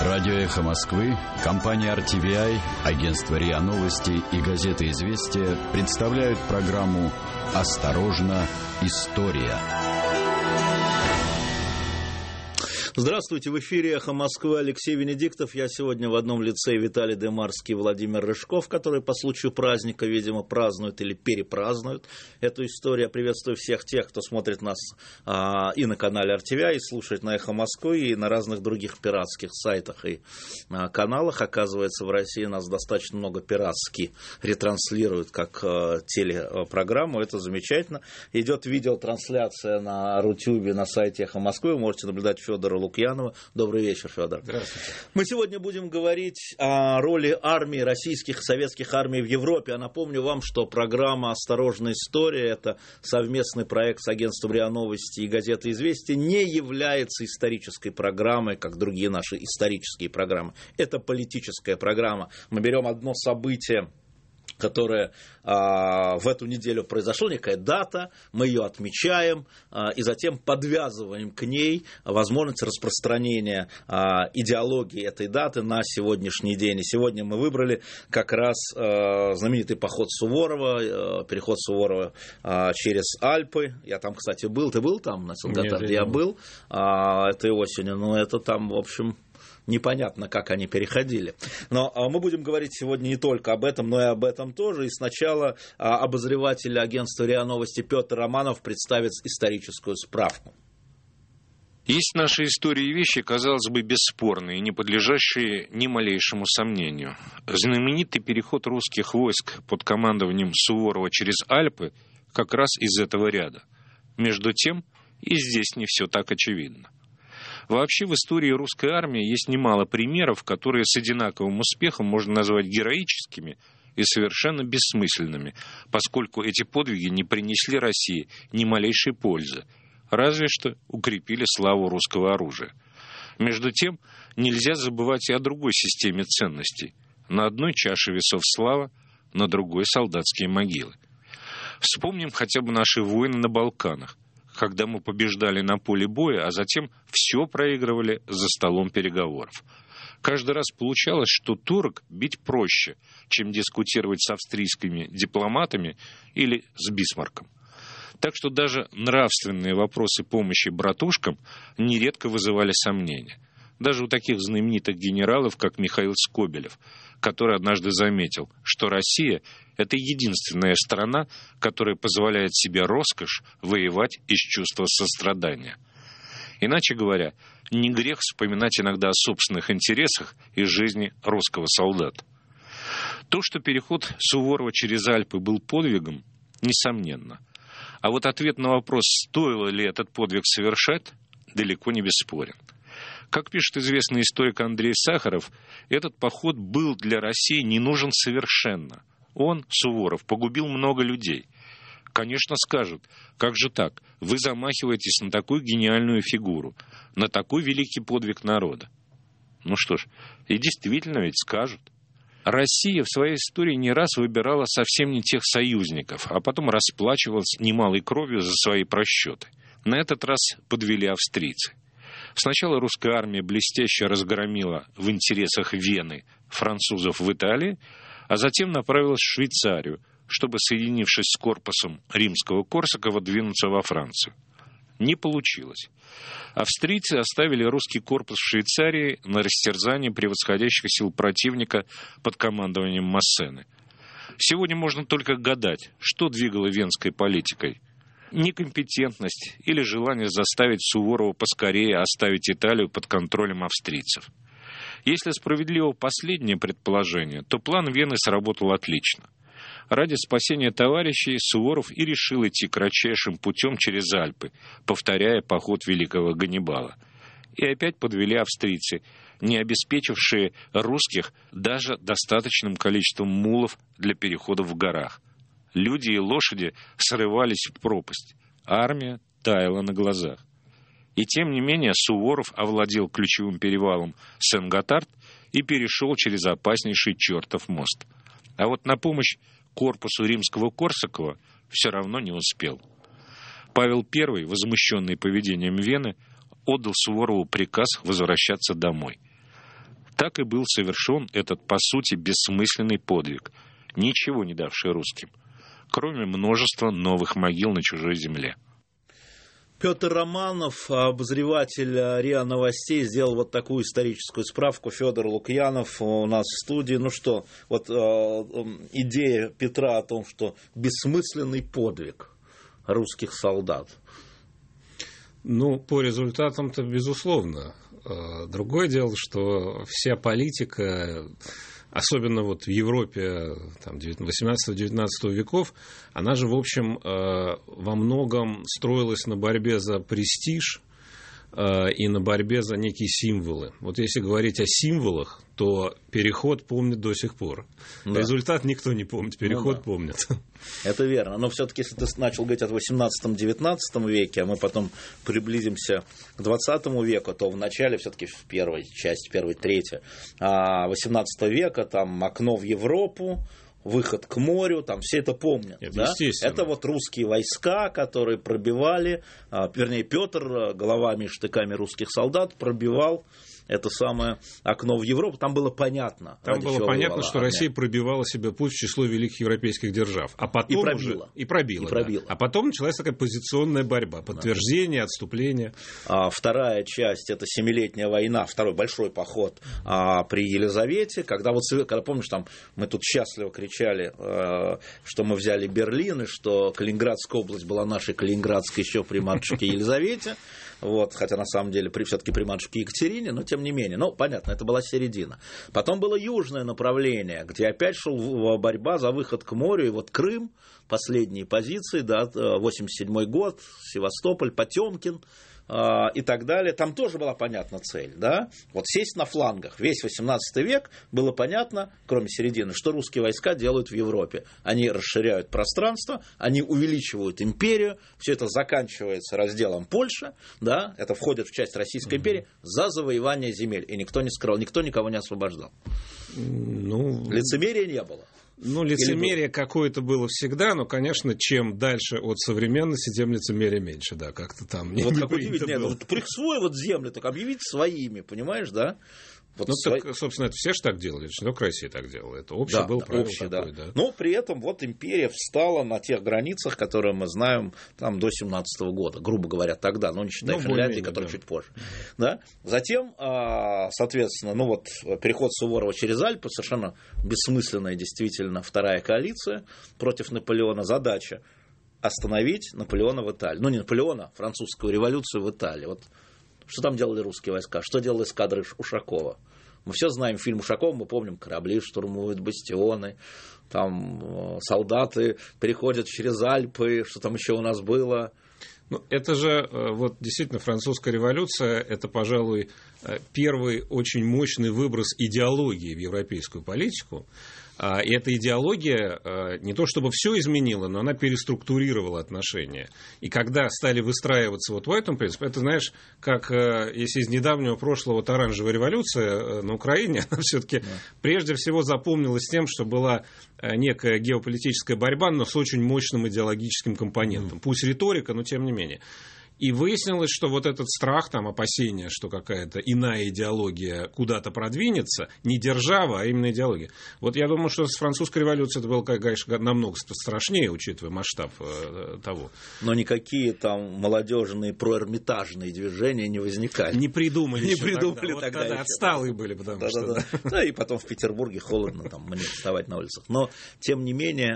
Радио «Эхо Москвы», компания RTVI, агентство РИА Новости и газета «Известия» представляют программу «Осторожно, история». Здравствуйте, в эфире «Эхо Москвы», Алексей Венедиктов. Я сегодня в одном лице Виталий Демарский и Владимир Рыжков, которые по случаю праздника, видимо, празднуют или перепразднуют эту историю. Я приветствую всех тех, кто смотрит нас и на канале RTVI, и слушает на «Эхо Москвы», и на разных других пиратских сайтах и каналах. Оказывается, в России нас достаточно много пиратски ретранслируют как телепрограмму. Это замечательно. Идет видеотрансляция на Рутюбе, на сайте «Эхо Москвы». Вы можете наблюдать Федора Лукьянова. Добрый вечер, Федор. Здравствуйте. Мы сегодня будем говорить о роли армии, российских и советских армий в Европе. Я напомню вам, что программа «Осторожная история» — это совместный проект с агентством РИА Новости и газетой «Известия», не является исторической программой, как другие наши исторические программы. Это политическая программа. Мы берем одно событие, которое в эту неделю произошло, некая дата, мы ее отмечаем и затем подвязываем к ней возможность распространения идеологии этой даты на сегодняшний день. И сегодня мы выбрали как раз знаменитый поход Суворова, переход Суворова через Альпы. Я там, кстати, был. Ты был там? Нет, я был этой осенью, но это там, в общем... Непонятно, как они переходили. Но мы будем говорить сегодня не только об этом, но и об этом тоже. И сначала обозреватель агентства РИА Новости Петр Романов представит историческую справку. Есть в нашей истории вещи, казалось бы, бесспорные, не подлежащие ни малейшему сомнению. Знаменитый переход русских войск под командованием Суворова через Альпы как раз из этого ряда. Между тем, и здесь не все так очевидно. Вообще в истории русской армии есть немало примеров, которые с одинаковым успехом можно назвать героическими и совершенно бессмысленными, поскольку эти подвиги не принесли России ни малейшей пользы, разве что укрепили славу русского оружия. Между тем, нельзя забывать и о другой системе ценностей. На одной чаше весов слава, на другой солдатские могилы. Вспомним хотя бы наши войны на Балканах, когда мы побеждали на поле боя, а затем все проигрывали за столом переговоров. Каждый раз получалось, что турок бить проще, чем дискутировать с австрийскими дипломатами или с Бисмарком. Так что даже нравственные вопросы помощи братушкам нередко вызывали сомнения. Даже у таких знаменитых генералов, как Михаил Скобелев, который однажды заметил, что Россия – это единственная страна, которая позволяет себе роскошь воевать из чувства сострадания. Иначе говоря, не грех вспоминать иногда о собственных интересах из жизни русского солдата. То, что переход Суворова через Альпы был подвигом, несомненно. А вот ответ на вопрос, стоило ли этот подвиг совершать, далеко не бесспорен. Как пишет известный историк Андрей Сахаров, этот поход был для России не нужен совершенно. Он, Суворов, погубил много людей. Конечно, скажут, как же так? Вы замахиваетесь на такую гениальную фигуру, на такой великий подвиг народа. Ну что ж, и действительно ведь скажут. Россия в своей истории не раз выбирала совсем не тех союзников, а потом расплачивалась немалой кровью за свои просчеты. На этот раз подвели австрийцы. Сначала русская армия блестяще разгромила в интересах Вены французов в Италии, а затем направилась в Швейцарию, чтобы, соединившись с корпусом римского Корсакова, двинуться во Францию. Не получилось. Австрийцы оставили русский корпус в Швейцарии на растерзание превосходящих сил противника под командованием Массены. Сегодня можно только гадать, что двигало венской политикой. Некомпетентность или желание заставить Суворова поскорее оставить Италию под контролем австрийцев. Если справедливо последнее предположение, то план Вены сработал отлично. Ради спасения товарищей Суворов и решил идти кратчайшим путем через Альпы, повторяя поход великого Ганнибала. И опять подвели австрийцы, не обеспечившие русских даже достаточным количеством мулов для перехода в горах. Люди и лошади срывались в пропасть. Армия таяла на глазах. И тем не менее Суворов овладел ключевым перевалом Сен-Готард и перешел через опаснейший чертов мост. А вот на помощь корпусу римского Корсакова все равно не успел. Павел I, возмущенный поведением Вены, отдал Суворову приказ возвращаться домой. Так и был совершен этот, по сути, бессмысленный подвиг, ничего не давший русским, кроме множества новых могил на чужой земле. Петр Романов, обозреватель РИА Новостей, сделал вот такую историческую справку. Федор Лукьянов у нас в студии. Ну что, вот идея Петра о том, что бессмысленный подвиг русских солдат. Ну, по результатам-то, безусловно. Другое дело, что вся политика, особенно вот в Европе 18-19 веков, она же, в общем, во многом строилась на борьбе за престиж и на борьбе за некие символы. Вот если говорить о символах, то переход помнит до сих пор. Да. Результат никто не помнит, переход помнит. Это верно. Но все-таки, если ты начал говорить о 18-19 веке, а мы потом приблизимся к 20 веку, то в начале, все-таки в первой части, первой трети 18 века, там окно в Европу, выход к морю, там все это помнят. Да? Это вот русские войска, которые пробивали, вернее, Петр головами и штыками русских солдат пробивал это самое окно в Европу. Там было понятно. Там было понятно, что Россия пробивала себе путь в число великих европейских держав. А потом и пробила. Да. А потом началась такая позиционная борьба. Подтверждение, отступление. Вторая часть – это Семилетняя война, второй большой поход при Елизавете. Когда, помнишь, там мы тут счастливо кричали, что мы взяли Берлин, и что Калининградская область была нашей Калининградской еще при матушке Елизавете. Вот, хотя на самом деле все-таки при матушке Екатерине, но тем не менее. Ну, понятно, это была середина. Потом было южное направление, где опять шла борьба за выход к морю. И вот Крым, последние позиции, да, 87-й год, Севастополь, Потемкин и так далее. Там тоже была понятна цель, да? Вот сесть на флангах. Весь 18 век было понятно, кроме середины, что русские войска делают в Европе. Они расширяют пространство, они увеличивают империю. Все это заканчивается разделом Польши, да? Это входит в часть Российской империи за завоевание земель. И никто не скрывал, никто никого не освобождал. Лицемерия не было. Лицемерие какое-то было всегда, но, конечно, чем дальше от современности, тем лицемерие меньше, да, как-то там не удивительно. Присвоив землю, так объявить своими, понимаешь, да? Вот так, собственно, это все же так делали, это же только Россия так делала. Это общее было правило такое, да. Но при этом вот империя встала на тех границах, которые мы знаем там до 17 года, грубо говоря, тогда, но не считая Финляндии, которая чуть позже. Да? Затем, соответственно, переход Суворова через Альпы, совершенно бессмысленная действительно вторая коалиция против Наполеона. Задача остановить Наполеона в Италии. Не Наполеона, французскую революцию в Италии. Вот что там делали русские войска? Что делала эскадра Ушакова? Мы все знаем фильм Ушакова, мы помним, корабли штурмуют, бастионы, там солдаты переходят через Альпы, что там еще у нас было. Это же вот действительно французская революция, это, пожалуй, первый очень мощный выброс идеологии в европейскую политику. И эта идеология не то чтобы все изменила, но она переструктурировала отношения. И когда стали выстраиваться вот в этом принципе, это, знаешь, как если из недавнего прошлого вот оранжевая революция на Украине, она все-таки прежде всего запомнилась тем, что была некая геополитическая борьба, но с очень мощным идеологическим компонентом. Пусть риторика, но тем не менее. И выяснилось, что вот этот страх, опасение, что какая-то иная идеология куда-то продвинется, не держава, а именно идеология. Вот я думаю, что с французской революцией это было, конечно, намного страшнее, учитывая масштаб того. Но никакие там молодежные проэрмитажные движения не возникали. Не придумали тогда. Вот отсталые были, потому что... Да, и потом в Петербурге холодно, мне вставать на улицах. Но, тем не менее,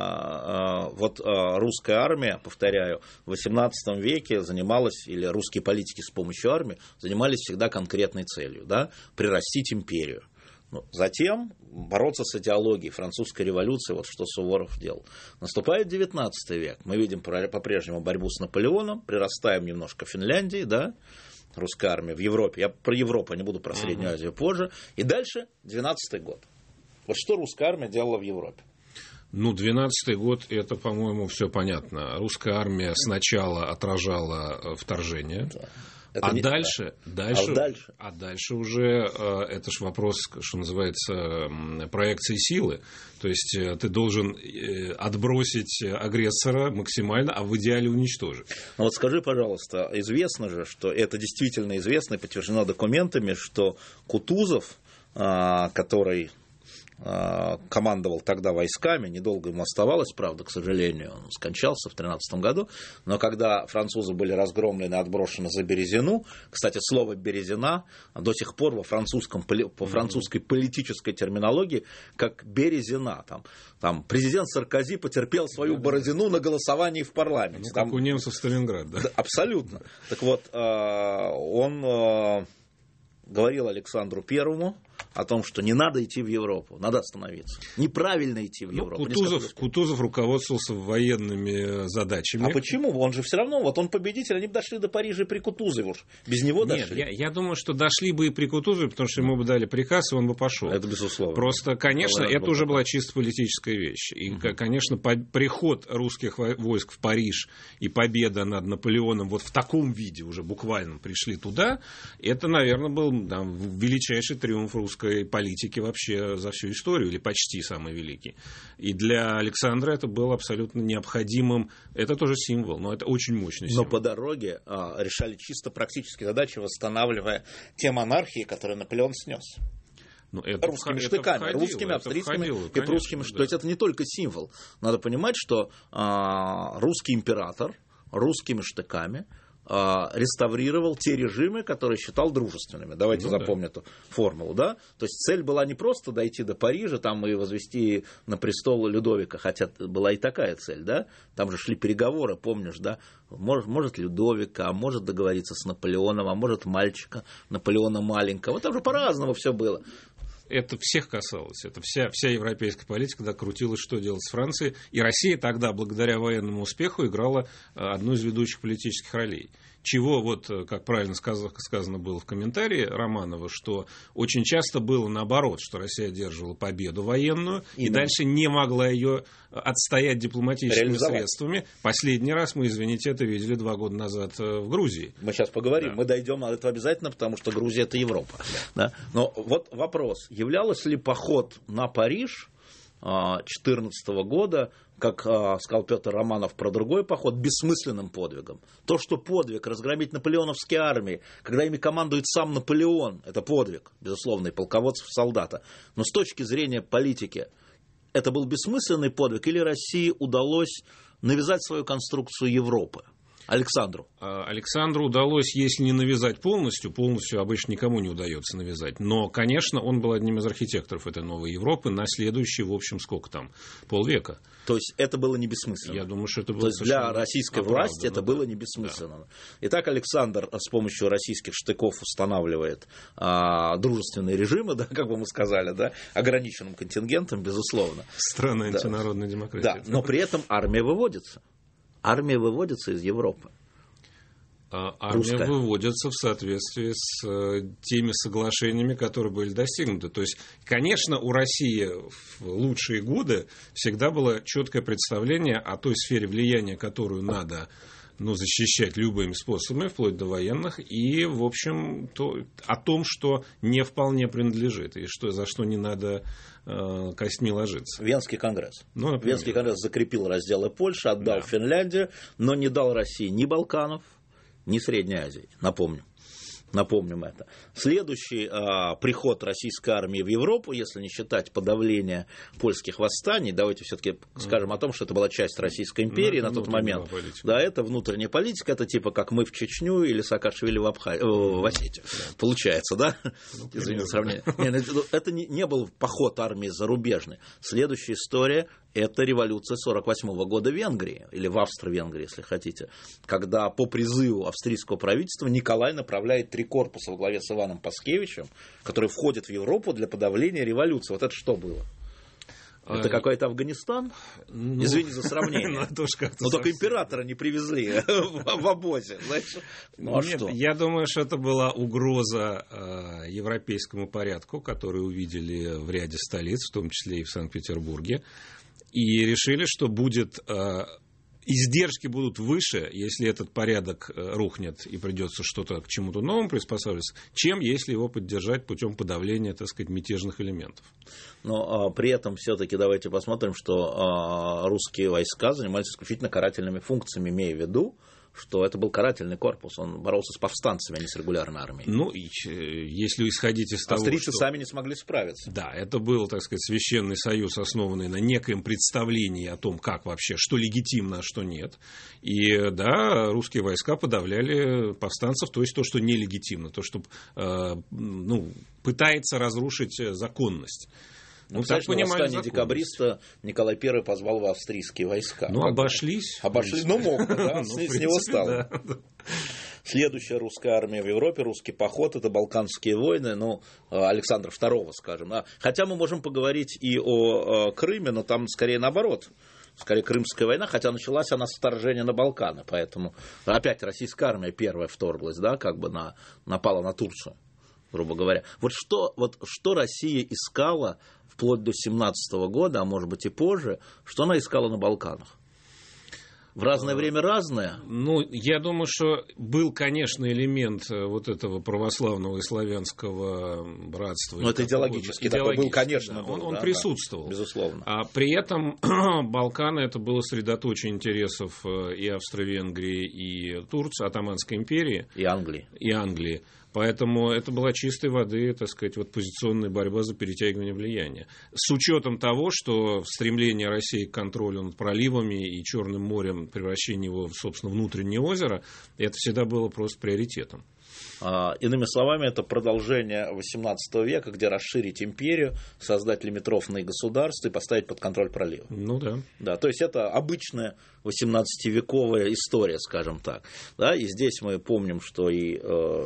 вот русская армия, повторяю, в XVIII веке занималась, или русские политики с помощью армии занимались всегда конкретной целью, да, прирастить империю. Затем бороться с идеологией французской революции, вот что Суворов делал. Наступает XIX век, мы видим по-прежнему борьбу с Наполеоном, прирастаем немножко Финляндии, да, русская армия в Европе, я про Европу не буду, про Среднюю Азию позже, и дальше 12-й год. Вот что русская армия делала в Европе? 12-й год, это, по-моему, все понятно. Русская армия сначала отражала вторжение, дальше уже это ж вопрос, что называется, проекции силы. То есть ты должен отбросить агрессора максимально, а в идеале уничтожить. Вот скажи, пожалуйста, известно же, что это действительно известно и подтверждено документами, что Кутузов который командовал тогда войсками, недолго ему оставалось, правда, к сожалению, он скончался в 13 году, но когда французы были разгромлены и отброшены за Березину, кстати, слово «Березина» до сих пор по французской политической терминологии как «Березина». Там президент Саркози потерпел свою борозину на голосовании в парламенте. Как у немцев Сталинград, да? Абсолютно. Так вот, он говорил Александру Первому о том, что не надо идти в Европу, надо остановиться. Неправильно идти в Европу. Кутузов руководствовался военными задачами. А почему? Он же все равно, вот он победитель, они бы дошли до Парижа при Кутузове уж. Без него дошли. Нет, я думаю, что дошли бы и при Кутузове, потому что ему бы дали приказ, и он бы пошел. Это безусловно. Просто, конечно, это уже была чисто политическая вещь. И, конечно, приход русских войск в Париж и победа над Наполеоном вот в таком виде уже буквально пришли туда, это, наверное, был величайший триумф русской политики вообще за всю историю, или почти самый великий. И для Александра это было абсолютно необходимым. Это тоже символ, но это очень мощный символ. Но по дороге решали чисто практические задачи, восстанавливая те монархии, которые Наполеон снес. Русскими штыками, русскими, австрийскими и прусскими. Да. То есть это не только символ. Надо понимать, что русский император русскими штыками реставрировал те режимы, которые считал дружественными. Давайте запомним эту формулу. Да? То есть цель была не просто дойти до Парижа там, и возвести на престол Людовика, хотя была и такая цель. Да? Там же шли переговоры, помнишь, да? Может Людовика, а может договориться с Наполеоном, а может мальчика Наполеона маленького. Там же по-разному все было. Это всех касалось. Это вся европейская политика крутилась, что делать с Францией. И Россия тогда, благодаря военному успеху, играла одну из ведущих политических ролей. Чего, как правильно сказано было в комментарии Романова, что очень часто было наоборот, что Россия одерживала победу военную и дальше не могла ее отстоять дипломатическими средствами. Последний раз мы, извините, это видели 2 года назад в Грузии. Мы сейчас поговорим, мы дойдем до этого обязательно, потому что Грузия — это Европа. Да? Но вот вопрос, являлся ли поход на Париж 2014 года, как сказал Петр Романов про другой поход, бессмысленным подвигом. То, что подвиг разгромить наполеоновские армии, когда ими командует сам Наполеон, это подвиг, безусловно, и полководцев, солдата. Но с точки зрения политики, это был бессмысленный подвиг, или России удалось навязать свою конструкцию Европы? Александру удалось, если не навязать полностью обычно никому не удается навязать. Но, конечно, он был одним из архитекторов этой новой Европы на следующие, в общем, полвека. То есть это было не бессмысленно. Я думаю, что это было. То есть для российской власти это было не бессмысленно. Да. Итак, Александр с помощью российских штыков устанавливает дружественные режимы, да, как бы мы сказали, да, ограниченным контингентом, безусловно. Страна антинародной демократии. Да, но при этом армия выводится. Армия выводится из Европы. Армия выводится в соответствии с теми соглашениями, которые были достигнуты. То есть, конечно, у России в лучшие годы всегда было четкое представление о той сфере влияния, которую надо защищать любыми способами, вплоть до военных, и, в общем, о том, что не вполне принадлежит, и за что не надо костьми ложиться. Венский конгресс. Венский конгресс закрепил разделы Польши, отдал Финляндию, но не дал России ни Балканов, ни Средней Азии. Напомним это. Следующий приход российской армии в Европу, если не считать подавления польских восстаний, давайте все-таки скажем о том, что это была часть Российской империи на тот момент. Да, это внутренняя политика, это типа как мы в Чечню или Саакашвили в Осетию. Получается, да? Извините за сравнение. Это не был поход армии зарубежной. Следующая история — это революция 1948 года в Венгрии, или в Австро-Венгрии, если хотите, когда по призыву австрийского правительства Николай направляет 3 корпуса во главе с Иваном Паскевичем, которые входят в Европу для подавления революции. Вот это что было? Это какой-то Афганистан? Извини за сравнение. Но только императора не привезли в обозе. Я думаю, что это была угроза европейскому порядку, который увидели в ряде столиц, в том числе и в Санкт-Петербурге. И решили, что издержки будут выше, если этот порядок рухнет и придется к чему-то новому приспосабливаться, чем если его поддержать путем подавления, мятежных элементов. Но при этом все-таки давайте посмотрим, что русские войска занимались исключительно карательными функциями, имея в виду, что это был карательный корпус, он боролся с повстанцами, а не с регулярной армией. Ну, если исходить из того, австрийцы что... сами не смогли справиться. Да, это был, так сказать, священный союз, основанный на некоем представлении о том, как вообще, что легитимно, а что нет. И, да, русские войска подавляли повстанцев, то есть то, что нелегитимно, то, что пытается разрушить законность. Ну, так понимаю, на восстание декабриста Николай I позвал в австрийские войска. Ну, обошлись. Обошлись, ну, мог, да, с него стало. Следующая русская армия в Европе, русский поход, это Балканские войны, Александра II, скажем. Хотя мы можем поговорить и о Крыме, но там скорее наоборот. Скорее, Крымская война, хотя началась она с вторжения на Балканы, поэтому опять российская армия первая вторглась, да, как бы напала на Турцию, грубо говоря. Вот что Россия искала вплоть до 17 года, а может быть и позже, что она искала на Балканах? В разное время разное? Ну, я думаю, что был, конечно, элемент вот этого православного и славянского братства. Но это идеологически такой был, конечно. Да, он присутствовал. Да, безусловно. А при этом Балканы это было средоточие интересов и Австро-Венгрии, и Турции, Отtomанской империи. И Англии. Поэтому это была чистой воды, так сказать, вот позиционная борьба за перетягивание влияния. С учетом того, что стремление России к контролю над проливами и Черным морем, превращение его в, собственно, внутреннее озеро, это всегда было просто приоритетом. Иными словами, это продолжение XVIII века, где расширить империю, создать лимитрофные государства и поставить под контроль проливы. Ну да. Да, то есть это обычная 18-вековая история, скажем так. Да, и здесь мы помним, что и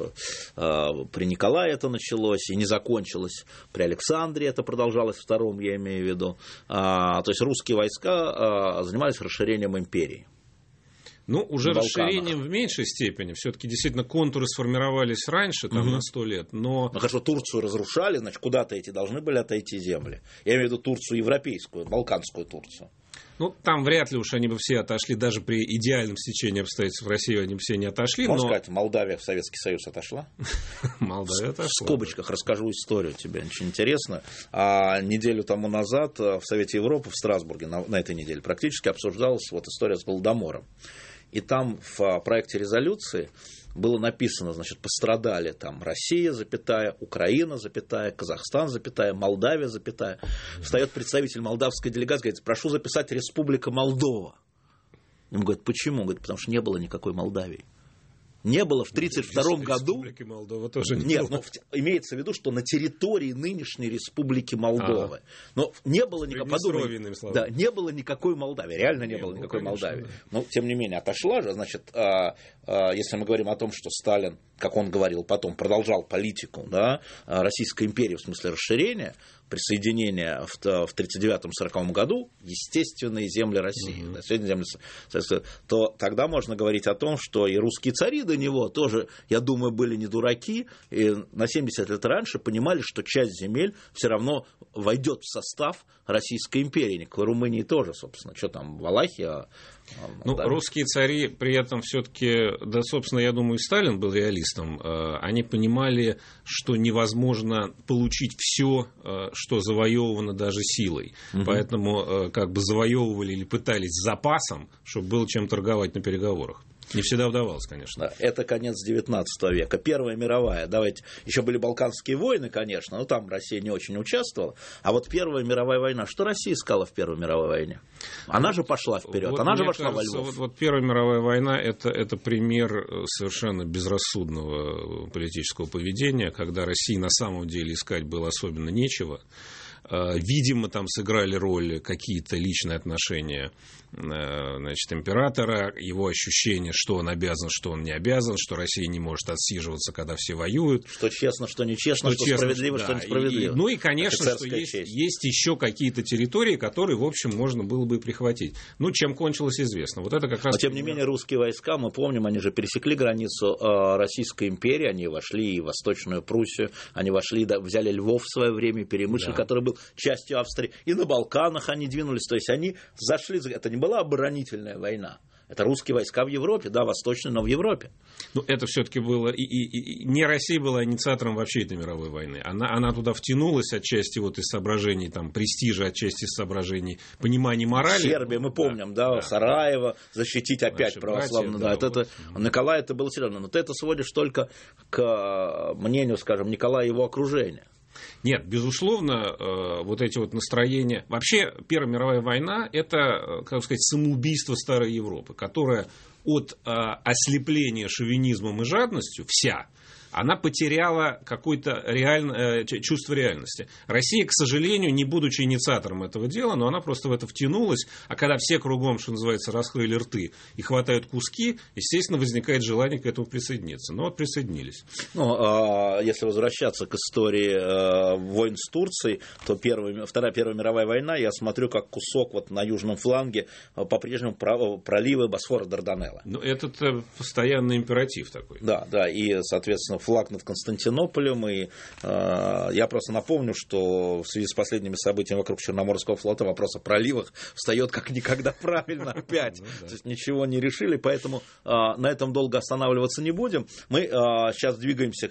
при Николае это началось, и не закончилось при Александре, это продолжалось втором, я имею в виду. То есть русские войска занимались расширением империи. Ну, уже расширением в меньшей степени. Все-таки действительно контуры сформировались раньше, там, на 100 лет. Но хорошо, Турцию разрушали, значит, куда-то эти должны были отойти земли. Я имею в виду Турцию европейскую, балканскую Турцию. Ну, там вряд ли уж они бы все отошли, даже при идеальном стечении обстоятельств в Россию они все не отошли. Можно сказать, Молдавия в Советский Союз отошла? Молдавия отошла. В скобочках расскажу историю тебе, очень интересно. Неделю тому назад в Совете Европы в Страсбурге, на этой неделе практически обсуждалась вот история с Голодомором. И там в проекте резолюции было написано, значит, пострадали там Россия, Украина, Казахстан, Молдавия, Встает представитель молдавской делегации, говорит, прошу записать Республика Молдова. Ему говорят, почему? Говорит, потому что не было никакой Молдавии. Не было в 1932 году. Республики Молдова тоже не Нет, было. но имеется в виду, что на территории нынешней Республики Молдовы. Но не было не было никакой Молдавии. Реально не было никакой Молдавии. Но, тем не менее, отошла же. Значит, если мы говорим о том, что Сталин, как он говорил потом, продолжал политику, да, Российской империи в смысле расширения, присоединения в 1939-1940 году, естественные земли России, то тогда можно говорить о том, что и русские цари до него тоже, я думаю, были не дураки, и на 70 лет раньше понимали, что часть земель все равно войдет в состав Российской империи. Никакой Румынии тоже, собственно. Что там, Валахия? Ну, русские цари при этом все-таки, да, собственно, я думаю, и Сталин был реалистом. Они понимали, что невозможно получить все, что завоевано даже силой. Поэтому как бы завоевывали или пытались с запасом, чтобы было чем торговать на переговорах. Не всегда удавалось, конечно. Да, это конец 19 века. Первая мировая. Давайте. Еще были Балканские войны, конечно, но там Россия не очень участвовала. А вот Первая мировая война. Что Россия искала в Первой мировой войне? Она же пошла вперед. Вот, она же вошла во Львов. Вот Первая мировая война это пример совершенно безрассудного политического поведения, когда России на самом деле искать было особенно нечего. Видимо, там сыграли роль какие-то личные отношения, значит, императора, его ощущение, что он обязан, что он не обязан, что Россия не может отсиживаться, когда все воюют. Что честно, что нечестно, что справедливо, что несправедливо. Ну и, конечно, что есть еще какие-то территории, которые, в общем, можно было бы прихватить. Ну, чем кончилось, известно. Вот это как раз. Но, тем не менее, русские войска, мы помним, они же пересекли границу Российской империи, они вошли и в Восточную Пруссию, они вошли, взяли Львов в свое время, Перемышль, который был частью Австрии, и на Балканах они двинулись, то есть они зашли, это не была оборонительная война, Это русские войска в Европе, да, восточные, но в Европе. Ну, это все-таки было... И не Россия была инициатором вообще этой мировой войны. Она туда втянулась отчасти вот из соображений там, престижа, отчасти из соображений понимания морали. Сербия, мы помним, да. Сараево, защитить опять православную. Да, вот. Николай это было серьезно. Но ты это сводишь только к мнению, скажем, Николая и его окружения. Нет, безусловно, вот эти вот настроения... Вообще, Первая мировая война – это, как сказать, самоубийство старой Европы, которая от ослепления шовинизмом и жадностью вся, она потеряла какое-то чувство реальности. Россия, к сожалению, не будучи инициатором этого дела, но она просто в это втянулась, а когда все кругом, что называется, раскрыли рты и хватают куски, естественно, возникает желание к этому присоединиться. Ну, вот присоединились. Ну, если возвращаться к истории войн с Турцией, то Первая мировая война, я смотрю, как кусок вот на южном фланге по-прежнему проливы Босфора-Дарданелла. Ну, это постоянный императив такой. Да, и, соответственно, флаг над Константинополем, и я просто напомню, что в связи с последними событиями вокруг Черноморского флота вопрос о проливах встает как никогда правильно опять. То есть ничего не решили, поэтому на этом долго останавливаться не будем. Мы сейчас двигаемся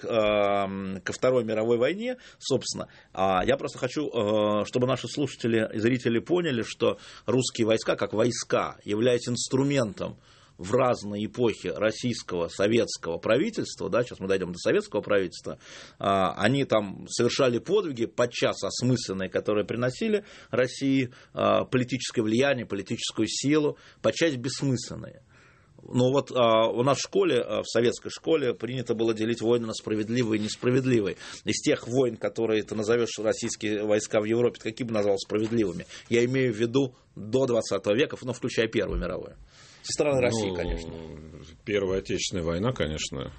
ко Второй мировой войне, собственно. Я просто хочу, чтобы наши слушатели и зрители поняли, что русские войска, как войска, являются инструментом в разные эпохи российского, советского правительства, да, сейчас мы дойдем до советского правительства, они там совершали подвиги, подчас осмысленные, которые приносили России политическое влияние, политическую силу, подчас бессмысленные. Но вот у нас в школе, в советской школе, принято было делить войны на справедливые и несправедливые. Из тех войн, которые ты назовешь российские войска в Европе, какие бы назвал справедливыми? Я имею в виду до 20 века, но включая Первую мировую. Со стороны России, конечно. Первая Отечественная война, конечно.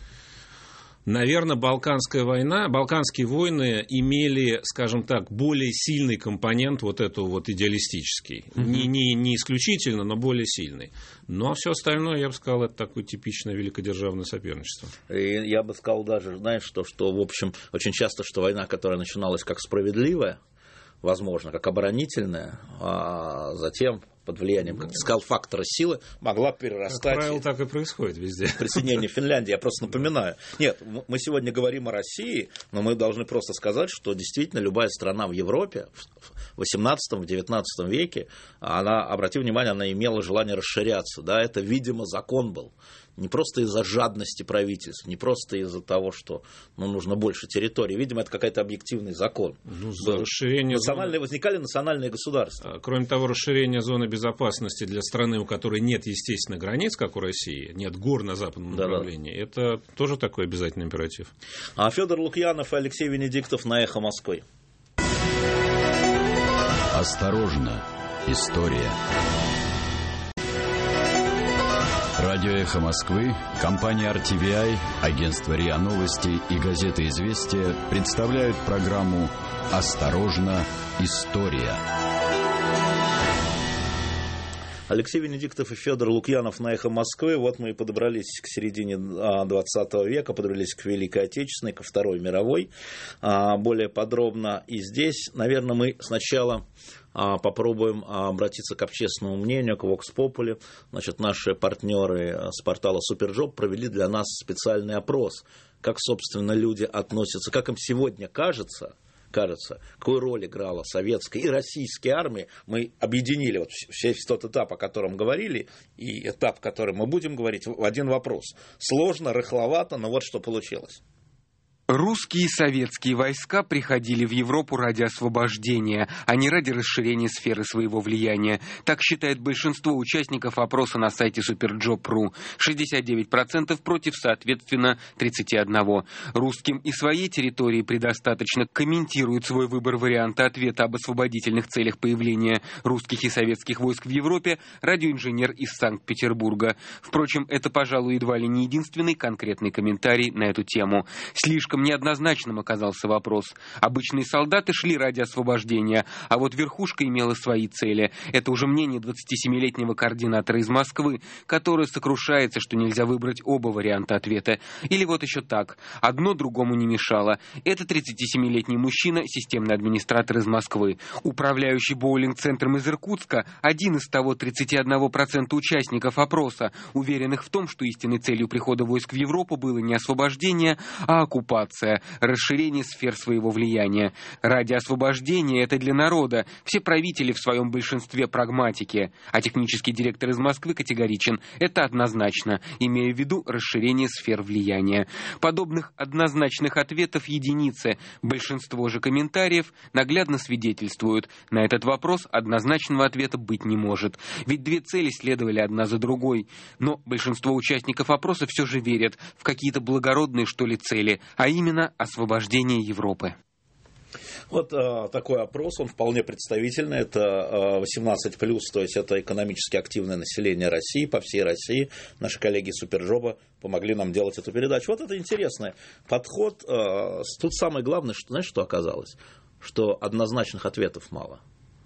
Наверное, Балканская война, Балканские войны имели, скажем так, более сильный компонент вот этого вот идеалистический. Не исключительно, но более сильный. Ну, а все остальное, я бы сказал, это такое типичное великодержавное соперничество. И я бы сказал даже, знаешь, что в общем, очень часто, что война, которая начиналась как справедливая, возможно, как оборонительная, а затем под влиянием, как ты сказал, фактора силы, могла перерастать. Как правило, так и происходит везде. Присоединение Финляндии, я просто напоминаю. Нет, мы сегодня говорим о России, но мы должны просто сказать, что действительно любая страна в Европе в 18-19 веке, она, обрати внимание, она имела желание расширяться. Да? Это, видимо, закон был. Не просто из-за жадности правительств, не просто из-за того, что нужно больше территорий. Видимо, это какой-то объективный закон. За расширение возникали национальные государства. Кроме того, расширение зоны безопасности для страны, у которой нет естественных границ, как у России, нет гор на западном направлении, это тоже такой обязательный императив. А Федор Лукьянов и Алексей Венедиктов на «Эхо Москвы». Осторожно, история. Радио «Эхо Москвы», компания RTVI, агентство РИА Новости и газета «Известия» представляют программу «Осторожно, история». Алексей Венедиктов и Федор Лукьянов на «Эхо Москвы». Вот мы и подобрались к середине 20 века, подобрались к Великой Отечественной, ко Второй мировой. Более подробно и здесь, наверное, мы сначала попробуем обратиться к общественному мнению, к Vox Populi. Значит, наши партнеры с портала Superjob провели для нас специальный опрос, как, собственно, люди относятся, как им сегодня кажется, какую роль играла советская и российская армия. Мы объединили вот весь тот этап, о котором говорили, и этап, о котором мы будем говорить, в один вопрос. Сложно, рыхловато, но вот что получилось. Русские и советские войска приходили в Европу ради освобождения, а не ради расширения сферы своего влияния. Так считает большинство участников опроса на сайте Superjob.ru. 69% против, соответственно, 31%. Русским и своей территории предостаточно, комментирует свой выбор варианта ответа об освободительных целях появления русских и советских войск в Европе радиоинженер из Санкт-Петербурга. Впрочем, это, пожалуй, едва ли не единственный конкретный комментарий на эту тему. Слишком слишком неоднозначным оказался вопрос. Обычные солдаты шли ради освобождения, а вот верхушка имела свои цели. Это уже мнение 27-летнего координатора из Москвы, который сокрушается, что нельзя выбрать оба варианта ответа. Или вот еще так. Одно другому не мешало. Это 37-летний мужчина, системный администратор из Москвы. Управляющий боулинг-центром из Иркутска, один из того 31% участников опроса, уверенных в том, что истинной целью прихода войск в Европу было не освобождение, а оккупация, расширение сфер своего влияния. Ради освобождения это для народа. Все правители в своем большинстве прагматики. А технический директор из Москвы категоричен. Это однозначно, имея в виду расширение сфер влияния. Подобных однозначных ответов единицы. Большинство же комментариев наглядно свидетельствуют. На этот вопрос однозначного ответа быть не может. Ведь две цели следовали одна за другой. Но большинство участников опроса все же верят в какие-то благородные, что ли, цели, а именно освобождение Европы. Вот такой опрос, он вполне представительный, это 18+, то есть это экономически активное население России, по всей России. Наши коллеги из Суперджоба помогли нам делать эту передачу. Вот это интересный подход. Тут самое главное, что, знаешь, что оказалось? Что однозначных ответов мало.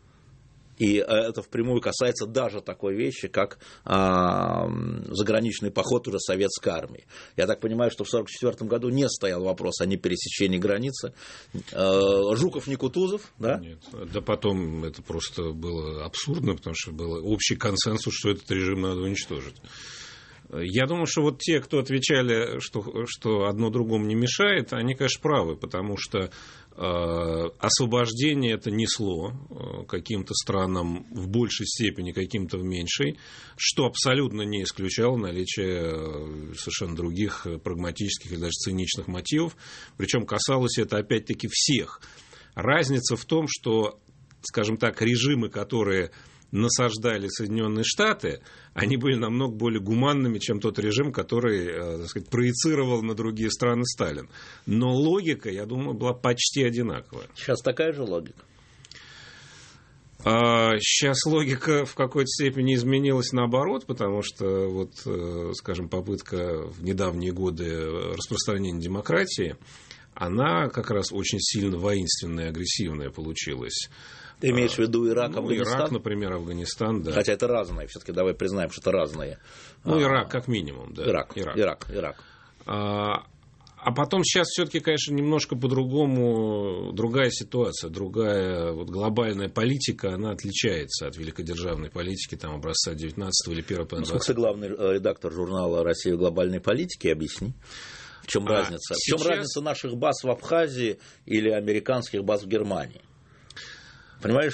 И это впрямую касается даже такой вещи, как заграничный поход уже советской армии. Я так понимаю, что в 1944 году не стоял вопрос о непересечении границы. Жуков, не Кутузов, да? Нет, да потом это просто было абсурдно, потому что был общий консенсус, что этот режим надо уничтожить. Я думаю, что вот те, кто отвечали, что одно другому не мешает, они, конечно, правы, потому что освобождение это несло каким-то странам в большей степени, каким-то в меньшей, что абсолютно не исключало наличие совершенно других прагматических или даже циничных мотивов. Причем касалось это опять-таки всех. Разница в том, что, скажем так, режимы, которые насаждали Соединенные Штаты, они были намного более гуманными, чем тот режим, который, так сказать, проецировал на другие страны Сталин. Но логика, я думаю, была почти одинаковая. Сейчас такая же логика? Сейчас логика в какой-то степени изменилась наоборот, потому что, вот, скажем, попытка в недавние годы распространения демократии, она как раз очень сильно воинственная и агрессивная получилась. Ты имеешь в виду Ирак, Афганистан? Ирак, например, Афганистан, да. Хотя это разные, все-таки давай признаем, что это разные. Ирак как минимум, да. Ирак. А потом сейчас все-таки, конечно, немножко по-другому, другая ситуация, другая вот глобальная политика, она отличается от великодержавной политики там, образца 19 или 1 по 20. Ты главный редактор журнала «Россия в глобальной политике», объясни. В чем разница? В чем разница наших баз в Абхазии или американских баз в Германии? Понимаешь?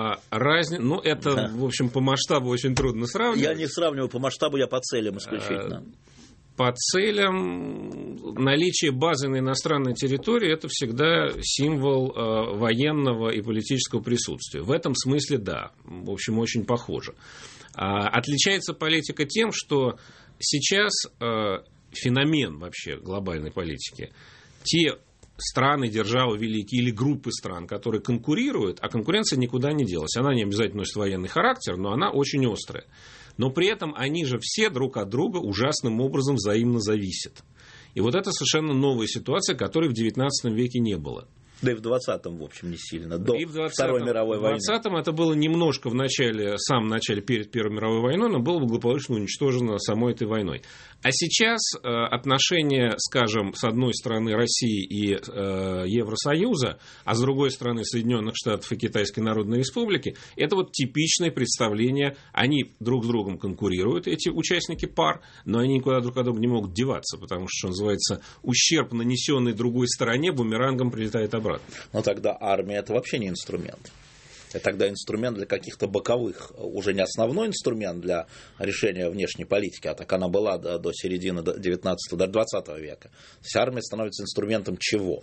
Это, в общем, по масштабу очень трудно сравнивать. Я не сравниваю по масштабу, я по целям исключительно. По целям наличие базы на иностранной территории – это всегда символ военного и политического присутствия. В этом смысле, да, в общем, очень похоже. Отличается политика тем, что сейчас феномен вообще глобальной политики. Те страны, державы великие или группы стран, которые конкурируют, а конкуренция никуда не делась. Она не обязательно носит военный характер, но она очень острая. Но при этом они же все друг от друга ужасным образом взаимно зависят. И вот это совершенно новая ситуация, которой в XIX веке не было. Да и в 20-м, в общем, не сильно. До Второй мировой войны. В 20-м это было немножко в самом начале, перед Первой мировой войной, но было благополучно уничтожено самой этой войной. А сейчас отношения, скажем, с одной стороны России и Евросоюза, а с другой стороны Соединенных Штатов и Китайской Народной Республики, это вот типичное представление. Они друг с другом конкурируют, эти участники пар, но они никуда друг от друга не могут деваться, потому что называется, ущерб, нанесенный другой стороне, бумерангом прилетает обратно. Но тогда армия – это вообще не инструмент. Это тогда инструмент для каких-то боковых, уже не основной инструмент для решения внешней политики, а так она была до середины 19-го, до 20 века. То есть армия становится инструментом чего?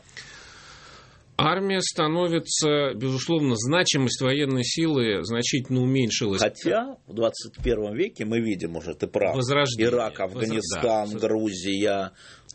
Армия становится, безусловно, значимость военной силы значительно уменьшилась. Хотя в 21 веке мы видим уже, ты прав, Ирак, Афганистан, Грузия,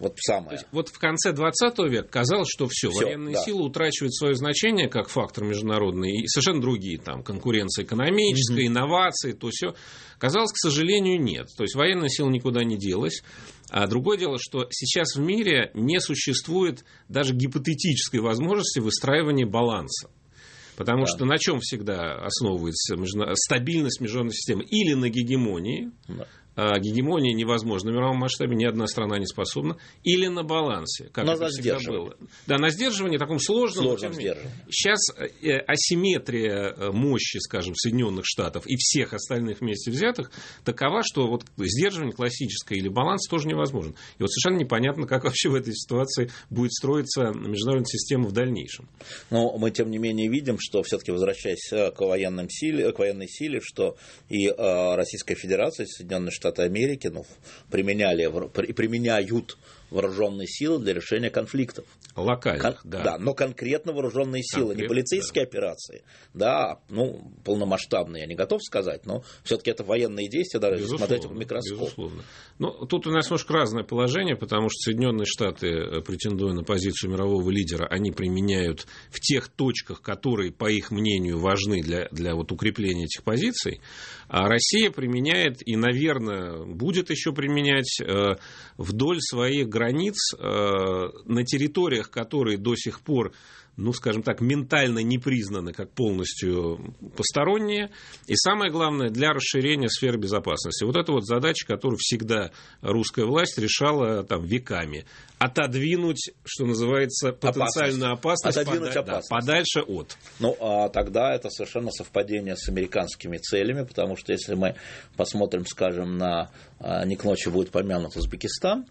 Вот самое. То есть, вот в конце 20 века казалось, что все, военные силы утрачивают свое значение как фактор международный, и совершенно другие, там, конкуренция экономическая, инновации, то все. Казалось, к сожалению, нет. То есть, военная сила никуда не делась. А другое дело, что сейчас в мире не существует даже гипотетической возможности выстраивания баланса. Потому что на чем всегда основывается стабильность международной системы? Или на гегемонии. Гегемония невозможна в мировом масштабе, ни одна страна не способна, или на балансе, как это всегда было. Да, на сдерживании, таком сложном сдерживании. Сейчас асимметрия мощи, скажем, Соединенных Штатов и всех остальных вместе взятых такова, что вот сдерживание классическое или баланс тоже невозможен. И вот совершенно непонятно, как вообще в этой ситуации будет строиться международная система в дальнейшем. Но мы, тем не менее, видим, что все-таки, возвращаясь к военной силе, что и Российская Федерация, Соединенные Штаты Америки применяют вооруженные силы для решения конфликтов. Локальных, да, но конкретно вооруженные силы, не полицейские операции, да, полномасштабные, я не готов сказать, но все-таки это военные действия, даже если смотреть в микроскоп. Безусловно. Но тут у нас немножко разное положение, потому что Соединенные Штаты, претендуя на позицию мирового лидера, они применяют в тех точках, которые, по их мнению, важны для вот укрепления этих позиций, а Россия применяет и, наверное, будет еще применять вдоль своих границ на территориях, которые до сих пор, скажем так, ментально не признаны как полностью посторонние. И самое главное, для расширения сферы безопасности. Вот это вот задача, которую всегда русская власть решала там веками. Отодвинуть, что называется, потенциальную опасность, подальше от. А тогда это совершенно совпадение с американскими целями, потому что если мы посмотрим, скажем, не к ночи будет помянут Киргизстан,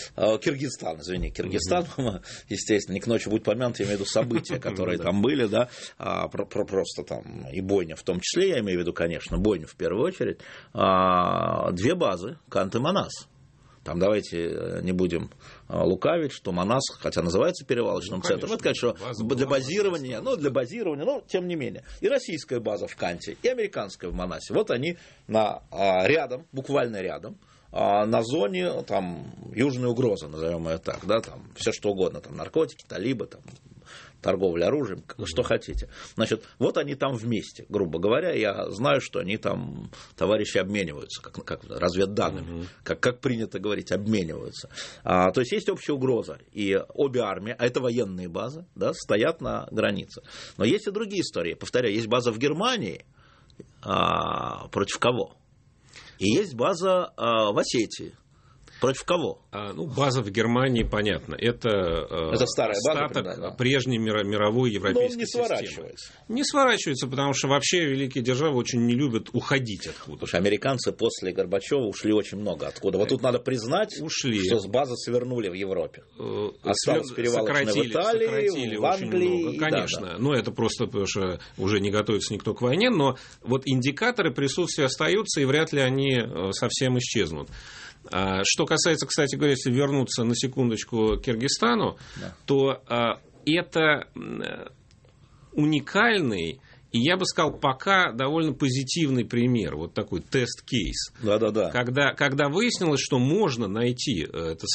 естественно, не к ночи будет помянут, я имею в виду события, которые там были, да, просто там и бойня в том числе, я имею в виду, конечно, бойня в первую очередь, 2 базы, Кант и Манас. Там давайте не будем лукавить, что Манас, хотя называется перевалочным центром, это, конечно, для базирования, но тем не менее. И российская база в Канте, и американская в Манасе. Вот они рядом, буквально рядом, на зоне там, южной угрозы, назовем ее так, да, там все что угодно, там наркотики, талибы, там торговля оружием, что хотите. Значит, вот они там вместе, грубо говоря. Я знаю, что они там, товарищи, обмениваются, как разведданными, как принято говорить, обмениваются. То есть есть общая угроза. И обе армии, а это военные базы, да, стоят на границе. Но есть и другие истории. Повторяю, есть база в Германии, против кого? И есть база в Осетии. Против кого? База в Германии, понятно. Это старая база, прежней мировой европейской системы. Но он не сворачивается. Не сворачивается, потому что вообще великие державы очень не любят уходить откуда. Потому что американцы после Горбачева ушли очень много откуда. Вот тут надо признать, что с базы свернули в Европе. Осталось перевалочное в Италии, в Англии. Конечно, но это просто потому что уже не готовится никто к войне, но вот индикаторы присутствия остаются, и вряд ли они совсем исчезнут. Что касается, кстати говоря, если вернуться на секундочку к Киргизстану, то это уникальный и, я бы сказал, пока довольно позитивный пример, вот такой тест-кейс. Когда выяснилось, что можно найти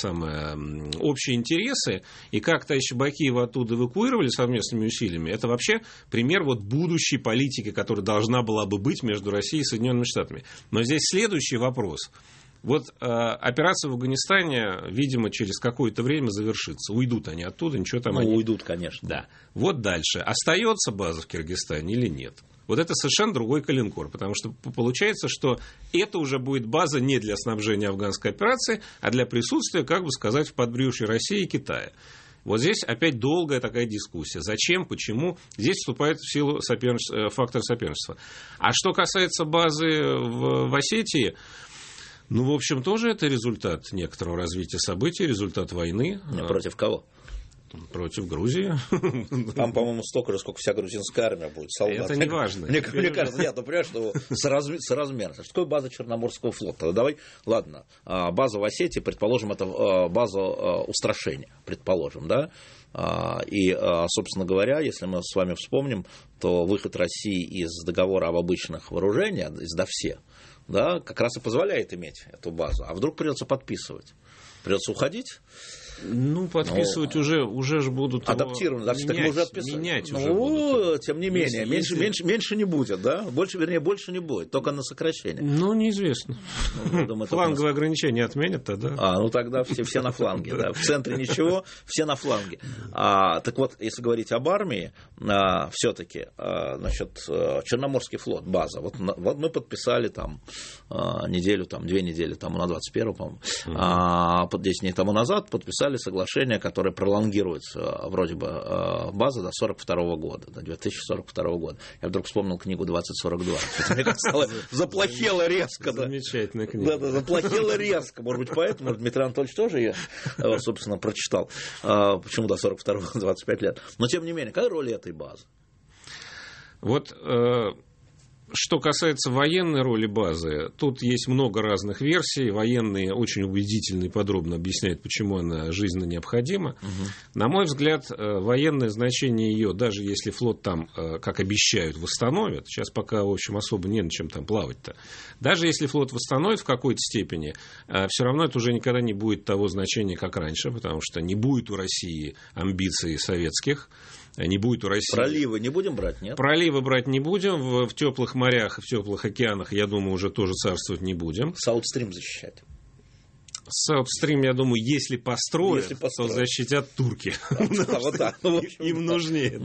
общие интересы, и как товарища Бакиева оттуда эвакуировали совместными усилиями, это вообще пример вот будущей политики, которая должна была бы быть между Россией и Соединенными Штатами. Но здесь следующий вопрос. Вот операция в Афганистане, видимо, через какое-то время завершится. Уйдут они оттуда, ничего там они... уйдут, конечно. Да. Вот дальше. Остается база в Киргизстане или нет? Вот это совершенно другой калинкор, потому что получается, что это уже будет база не для снабжения афганской операции, а для присутствия, как бы сказать, в подбрюшье России и Китая. Вот здесь опять долгая такая дискуссия. Зачем, почему? Здесь вступает в силу фактор соперничества. А что касается базы в Осетии... в общем, тоже это результат некоторого развития событий, результат войны. Против кого? Против Грузии. Там, по-моему, столько же, сколько вся грузинская армия будет солдат. Это не важно. Мне кажется, нет, понимаешь, что соразмерно. Что такое база Черноморского флота? Давай, ладно, база в Осетии, предположим, это база устрашения, предположим, да? И, собственно говоря, если мы с вами вспомним, то выход России из договора об обычных вооружениях, из ДОВСЕ, да, как раз и позволяет иметь эту базу. А вдруг придется подписывать? Придется уходить? Ну, подписывать уже же будут адаптированы, да, так мы уже отписали. Менять уже будут. Тем не менее, меньше не будет, да? Больше не будет, только на сокращение. Ну, неизвестно. Фланговые ограничения отменят тогда. Ну тогда все на фланге, да. В центре ничего, все на фланге. Так вот, если говорить об армии, все-таки, значит, Черноморский флот, база. Вот мы подписали там неделю, там 2 недели тому на 21-го, по-моему, 10 дней тому назад подписали соглашение, которое пролонгируется вроде бы база до 42 года, до 2042 года. Я вдруг вспомнил книгу 2042. Мне кажется, заплохело резко. Замечательная книга. Да, заплохело резко. Может быть, поэтому Дмитрий Анатольевич тоже ее, собственно, прочитал. Почему до 42-го 25 лет. Но, тем не менее, какая роль этой базы? Вот... Что касается военной роли базы, тут есть много разных версий. Военные очень убедительно и подробно объясняют, почему она жизненно необходима. На мой взгляд, военное значение ее, даже если флот там, как обещают, восстановят, сейчас пока, в общем, особо не на чем там плавать-то, даже если флот восстановит в какой-то степени, все равно это уже никогда не будет того значения, как раньше, потому что не будет у России амбиций советских. Не будет у России. Проливы не будем брать, нет? Проливы брать не будем. В теплых морях и в теплых океанах, я думаю, уже тоже царствовать не будем. Саутстрим защищать. Саутстрим, я думаю, если построят, то защитят турки. Им нужнее.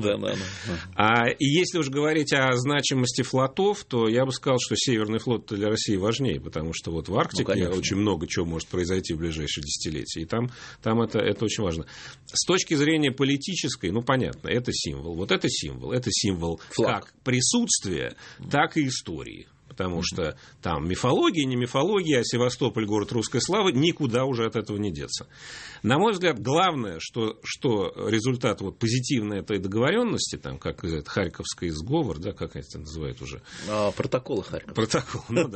И если уж говорить о значимости флотов, то я бы сказал, что Северный флот для России важнее, потому что вот в Арктике очень много чего может произойти в ближайшие десятилетия. И там это очень важно. С точки зрения политической, ну, понятно, это символ. Вот это символ. Это символ как присутствия, так и истории. Потому что там мифология, не мифология, а Севастополь, город русской славы, никуда уже от этого не деться. На мой взгляд, главное, что результат вот позитивной этой договоренности, там, как это, Харьковский сговор, да, как это называют уже? Протоколы Харькова. Протокол, ну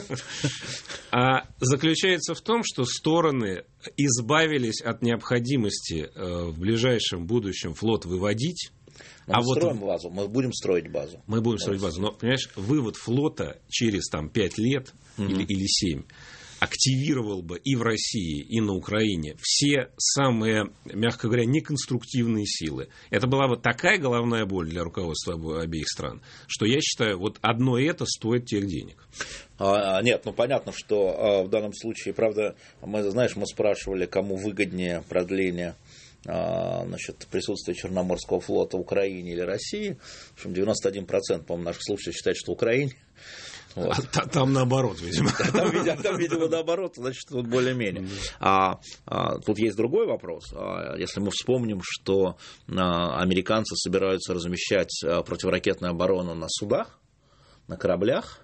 да. Заключается в том, что стороны избавились от необходимости в ближайшем будущем флот выводить. Мы строим базу, мы будем строить базу. Мы будем строить базу. Но, понимаешь, вывод флота через 5 лет или 7 активировал бы и в России, и на Украине все самые, мягко говоря, неконструктивные силы. Это была бы такая головная боль для руководства обеих стран, что я считаю, вот одно это стоит тех денег. Нет, ну понятно, что в данном случае, правда, мы спрашивали, кому выгоднее продление присутствие Черноморского флота в Украине или России. В общем, 91%, по-моему, наших слушателей считают, что в Украине. Вот. Там наоборот, видимо. Там, видимо, наоборот, значит, тут более-менее. Тут есть другой вопрос. Если мы вспомним, что американцы собираются размещать противоракетную оборону на судах, на кораблях,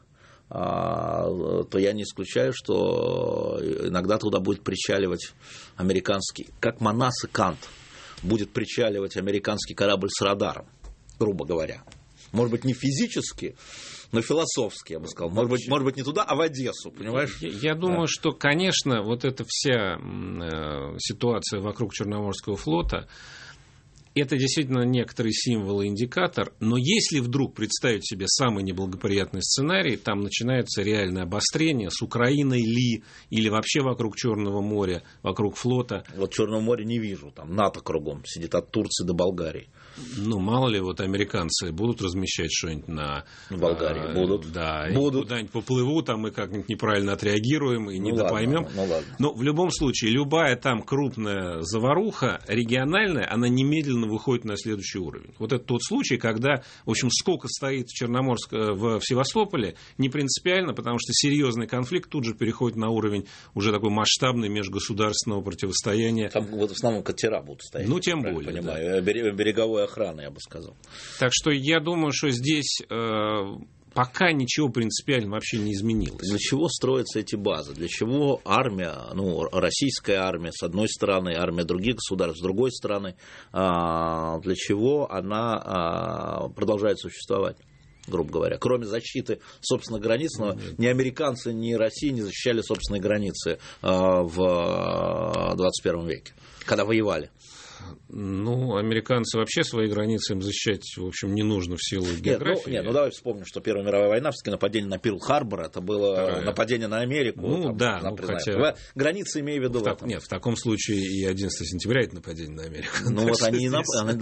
то я не исключаю, что иногда туда будет причаливать американский, как Манас и Кант, будет причаливать американский корабль с радаром, грубо говоря. Может быть, не физически, но философски, я бы сказал. Может быть, не туда, а в Одессу, понимаешь? Я думаю, что, конечно, вот эта вся ситуация вокруг Черноморского флота, это действительно некоторый символ и индикатор, но если вдруг представить себе самый неблагоприятный сценарий, там начинается реальное обострение с Украиной ли, или вообще вокруг Черного моря, вокруг флота. Вот Черного моря не вижу, там НАТО кругом сидит от Турции до Болгарии. Ну, мало ли, вот американцы будут размещать что-нибудь на Болгарии? Будут. Да, будут. Куда-нибудь поплывут, там мы как-нибудь неправильно отреагируем и недопоймем. Но в любом случае, любая там крупная заваруха, региональная, она немедленно выходит на следующий уровень. Вот это тот случай, когда, в общем, сколько стоит в Севастополе, не принципиально, потому что серьезный конфликт тут же переходит на уровень уже такой масштабный межгосударственного противостояния. Там вот в основном катера будут стоять. Ну, тем более. Понимаю, да. Береговой охраны, я бы сказал. Так что я думаю, что здесь пока ничего принципиально вообще не изменилось. Для чего строятся эти базы? Для чего армия, российская армия, с одной стороны, армия других государств, с другой стороны, для чего она продолжает существовать? Грубо говоря, кроме защиты собственных границ, но ни американцы, ни Россия не защищали собственные границы в 21 веке, когда воевали. Ну, американцы вообще свои границы им защищать, в общем, не нужно в силу географии. Нет, давай вспомним, что Первая мировая война, все-таки нападение на Перл-Харбор, это было нападение на Америку. Ну, да, хотя... Границы имею в виду в этом. Нет, в таком случае и 11 сентября это нападение на Америку. Ну, вот они и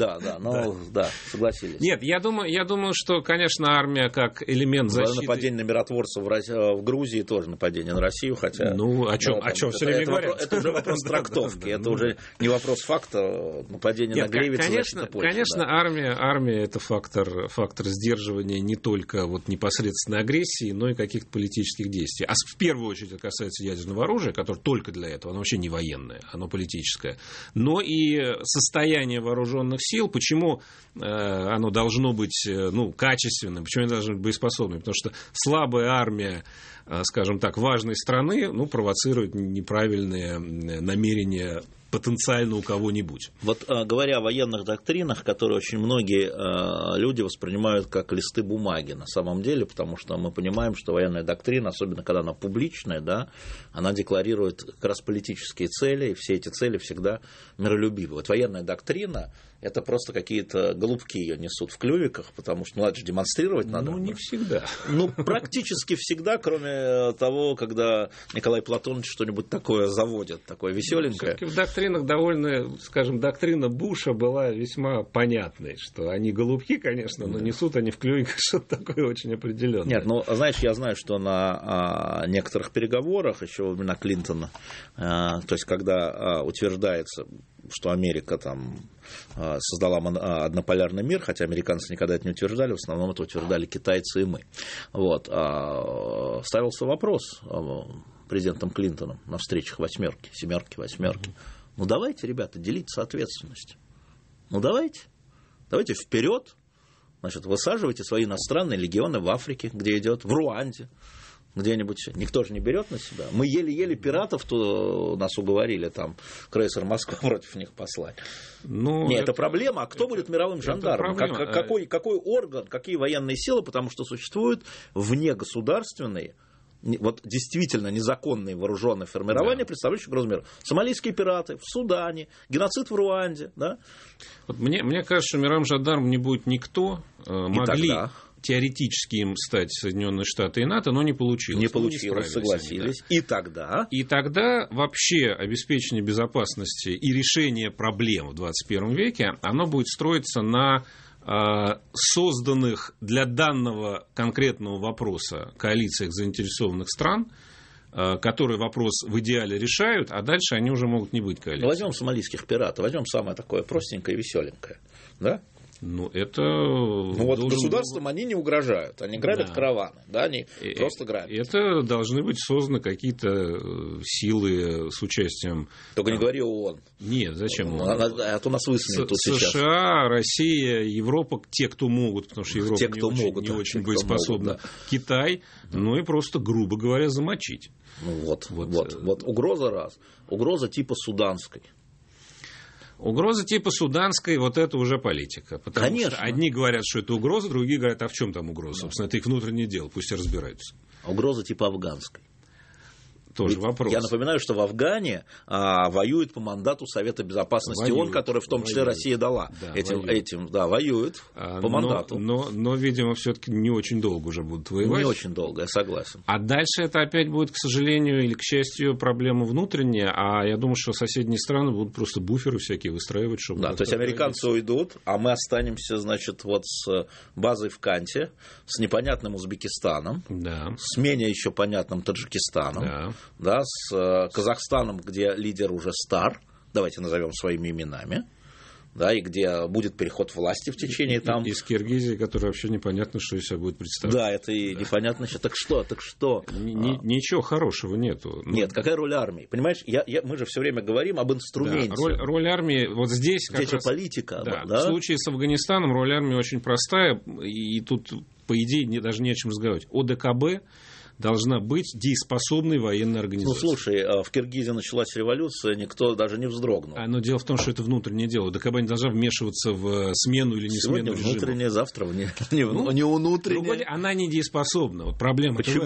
да, согласились. Нет, я думаю, что, конечно, армия как элемент защиты... Нападение на миротворцев в Грузии тоже нападение на Россию, хотя... Ну, о чем все время говорят? Это уже вопрос трактовки, это уже не вопрос факта. Нападение на Гревицу, защита Польши. Конечно, армия это фактор сдерживания не только вот непосредственной агрессии, но и каких-то политических действий. А в первую очередь это касается ядерного оружия, которое только для этого, оно вообще не военное, оно политическое. Но и состояние вооруженных сил, почему оно должно быть качественным, почему оно должно быть боеспособным? Потому что слабая армия, скажем так, важной страны провоцирует неправильные намерения потенциально у кого-нибудь. Вот говоря о военных доктринах, которые очень многие люди воспринимают как листы бумаги на самом деле, потому что мы понимаем, что военная доктрина, особенно когда она публичная, да, она декларирует как раз политические цели, и все эти цели всегда миролюбивы. Вот военная доктрина — это просто какие-то голубки ее несут в клювиках, потому что это же демонстрировать надо. Не всегда. Практически всегда, кроме того, когда Николай Платонович что-нибудь такое заводит, такое веселенькое. В доктринах довольно, скажем, доктрина Буша была весьма понятной, что они голубки, конечно, но несут они в клювиках что-то такое очень определенное. Нет, знаешь, я знаю, что на некоторых переговорах еще во времена Клинтона, то есть когда утверждается, что Америка там создала однополярный мир, хотя американцы никогда это не утверждали, в основном это утверждали китайцы и мы. Вот. Ставился вопрос президентом Клинтоном на встречах восьмерки, семерки, восьмерки. Давайте, ребята, делиться ответственностью. Давайте вперед. Значит, высаживайте свои иностранные легионы в Африке, где идет, в Руанде. Где-нибудь никто же не берет на себя. Мы еле-еле пиратов, то нас уговорили там крейсер Москва против них послать. Нет, это проблема. А кто будет мировым жандармом? Какой орган, какие военные силы? Потому что существуют внегосударственные, вот действительно незаконные вооруженные формирования, представляющие угрозу мира. Сомалийские пираты в Судане, геноцид в Руанде. Да? Вот мне кажется, что мировым жандармом не будет никто. Могли теоретически им стать Соединенные Штаты и НАТО, но не получилось. Не получилось, согласились. Да. И тогда вообще обеспечение безопасности и решение проблем в 21 веке, оно будет строиться на созданных для данного конкретного вопроса коалициях заинтересованных стран, которые вопрос в идеале решают, а дальше они уже могут не быть коалицией. Возьмем сомалийских пиратов, возьмем самое такое простенькое и веселенькое. Да? Государствам они не угрожают, они грабят караваны, да, они просто грабят. Это должны быть созданы какие-то силы с участием. Только не говори ООН. Нет, зачем ООН? А то нас высмеют тут сейчас. США, Россия, Европа, те, кто могут, потому что Европа не очень боеспособна. Китай, и просто, грубо говоря, замочить. Вот угроза раз. Угроза типа суданской. Угроза типа суданской, вот это уже политика. Потому что одни говорят, что это угроза, другие говорят, а в чем там угроза? Собственно, это их внутреннее дело, пусть и разбираются. Угроза типа афганской. Тоже вопрос. Я напоминаю, что в Афгане воюют по мандату Совета Безопасности ООН, который в том числе Россия дала. Воюют по мандату. Но, видимо, все-таки не очень долго уже будут воевать. Не очень долго, я согласен. А дальше это опять будет, к сожалению или к счастью, проблема внутренняя. А я думаю, что соседние страны будут просто буферы всякие выстраивать, чтобы... Да, то есть американцы уйдут, а мы останемся, значит, с базой в Канте, с непонятным Узбекистаном, с менее еще понятным Таджикистаном. Да, с Казахстаном, где лидер уже стар, давайте назовем своими именами, да, и где будет переход власти в течение там... И с Киргизией, которая вообще непонятно, что из себя будет представлять. Да, это и непонятно. Так что? Ничего хорошего нету. Нет, какая роль армии? Понимаешь, мы же все время говорим об инструменте. Да, роль армии, вот здесь... Здесь же политика. Да, в случае с Афганистаном роль армии очень простая, и тут, по идее, даже не о чем разговаривать. ОДКБ должна быть дееспособной военной организацией. Слушай, в Киргизии началась революция, никто даже не вздрогнул. Но дело в том, что это внутреннее дело. ДКБ не должна вмешиваться в смену или не смену режима. Внутреннее, завтра не внутреннее. Она не дееспособна. Вот проблема в этом.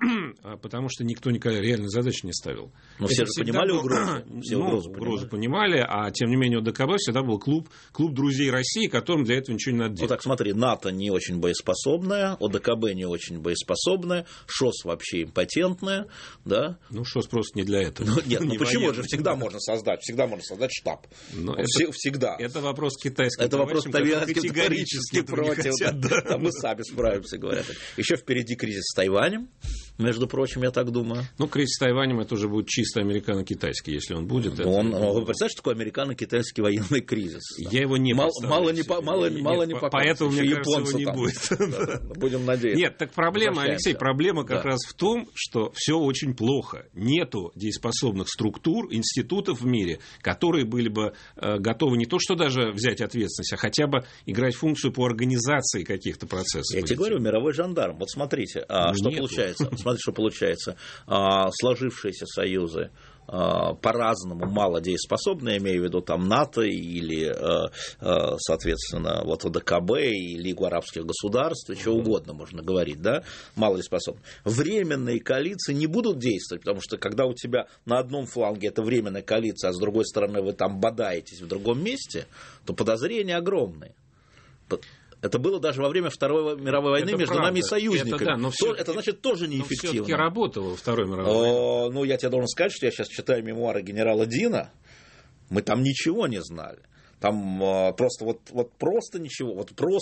потому что никто никогда реальной задачи не ставил. Но все же понимали угрозу. Все угрозу понимали, а тем не менее ОДКБ всегда был клуб друзей России, которым для этого ничего не надо делать. Ну так смотри, НАТО не очень боеспособная, ОДКБ не очень боеспособная, ШОС вообще импотентная, да? Ну, ШОС просто не для этого. Нет, ну почему же всегда можно создать штаб. Всегда. Это вопрос китайских. Это вопрос категорически против. Да, мы сами справимся, говорят. Еще впереди кризис с Тайванем, между прочим, я так думаю. Ну, кризис с Тайванем это уже будет чисто американо-китайский, если он будет. Вы представляете, что такое американо-китайский военный кризис? Я его не представляю. Мало не покажется. Поэтому, мне кажется, его не будет. Будем надеяться. Нет, так проблема, Алексей, проблема как раз в том, что все очень плохо. Нету дееспособных структур, институтов в мире, которые были бы готовы не то, что даже взять ответственность, а хотя бы играть функцию по организации каких-то процессов. Я тебе говорю, мировой жандарм. Вот смотрите, что получается. Смотрите, что получается. Сложившиеся союзы по-разному мало дееспособны, я имею в виду там НАТО или, соответственно, вот ОДКБ и Лигу арабских государств, что угодно можно говорить, да, мало дееспособны. Временные коалиции не будут действовать, потому что когда у тебя на одном фланге это временная коалиция, а с другой стороны вы там бодаетесь в другом месте, то подозрения огромные. Это было даже во время Второй мировой войны между нами и союзниками. Это значит тоже неэффективно. Все-таки работало во Второй мировой войне. Ну, я тебе должен сказать, что я сейчас читаю мемуары генерала Дина. Мы там ничего не знали. Там просто ничего.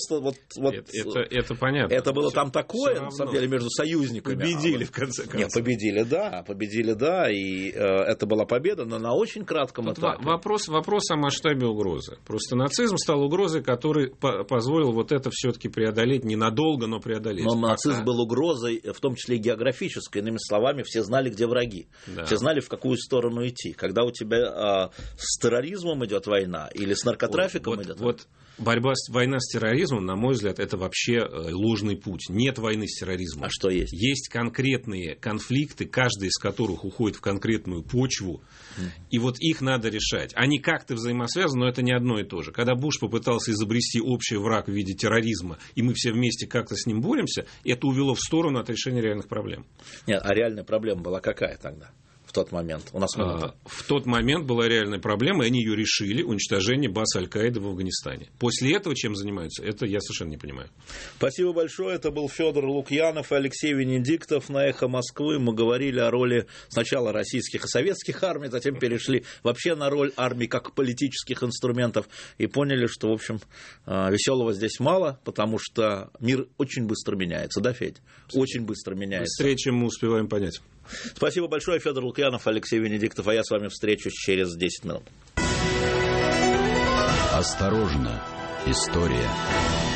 Это понятно. Это было там такое, на самом деле, между союзниками. Победили, в конце концов. Нет, победили, да. И это была победа, но на очень кратком этапе. Вопрос о масштабе угрозы. Просто нацизм стал угрозой, который позволил вот это все-таки преодолеть ненадолго, но преодолеть. Но нацизм был угрозой, в том числе и географической. Иными словами, все знали, где враги. Да. Все знали, в какую сторону идти. Когда у тебя с терроризмом идет война или с наркотрафиком идет. Война с терроризмом, на мой взгляд, это вообще ложный путь. Нет войны с терроризмом. А что есть? Есть конкретные конфликты, каждый из которых уходит в конкретную почву, и вот их надо решать. Они как-то взаимосвязаны, но это не одно и то же. Когда Буш попытался изобрести общий враг в виде терроризма, и мы все вместе как-то с ним боремся, это увело в сторону от решения реальных проблем. Нет, а реальная проблема была какая тогда? В тот момент. В тот момент была реальная проблема, и они ее решили: уничтожение баз Аль-Каиды в Афганистане. После этого чем занимаются, это я совершенно не понимаю. Спасибо большое. Это был Федор Лукьянов и Алексей Венедиктов на «Эхо Москвы». Мы говорили о роли сначала российских и советских армий, затем перешли вообще на роль армий как политических инструментов и поняли, что, в общем, веселого здесь мало, потому что мир очень быстро меняется. Да, Федь? Очень быстро меняется. Быстрее, чем мы успеваем понять. Спасибо большое. Федор Лукьянов, Алексей Венедиктов, а я с вами встречусь через 10 минут. Осторожно, история.